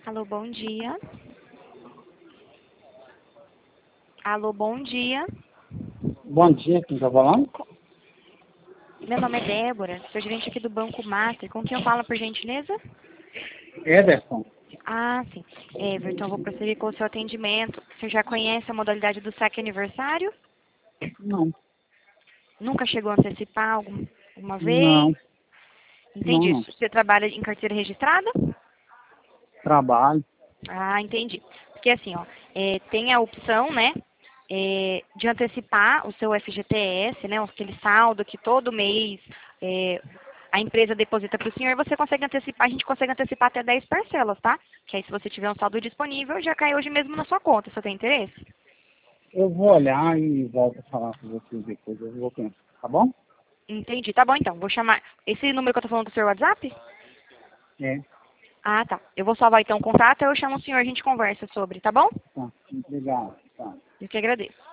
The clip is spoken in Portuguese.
Alô, bom dia. Alô, bom dia. Bom dia, quem está falando? Meu nome é Débora, sou gerente aqui do Banco Master. Com quem eu falo, por gentileza? Ederson. Ah, sim. Everton, eu vou prosseguir com o seu atendimento. Você já conhece a modalidade do saque aniversário? Não, Nunca chegou a antecipar alguma vez? não, Entendi. não. Você trabalha em carteira registrada? Trabalho. Ah, entendi. Porque assim, ó, tem a opção, né, de antecipar o seu FGTS, né, aquele saldo que todo mês a empresa deposita para o senhor, você consegue antecipar, a gente consegue antecipar até 10 parcelas, tá? Que aí se você tiver um saldo disponível, já cai hoje mesmo na sua conta. Você tem interesse? Eu vou olhar e volto a falar com vocês depois. Eu vou pensar, tá bom? Entendi. Tá bom então. Vou chamar. Esse número que eu tô falando do seu WhatsApp? É, Ah, tá. Eu vou salvar então o contato, eu chamo o senhor, a gente conversa sobre, tá bom? tá. Obrigado. Tá. Eu que agradeço.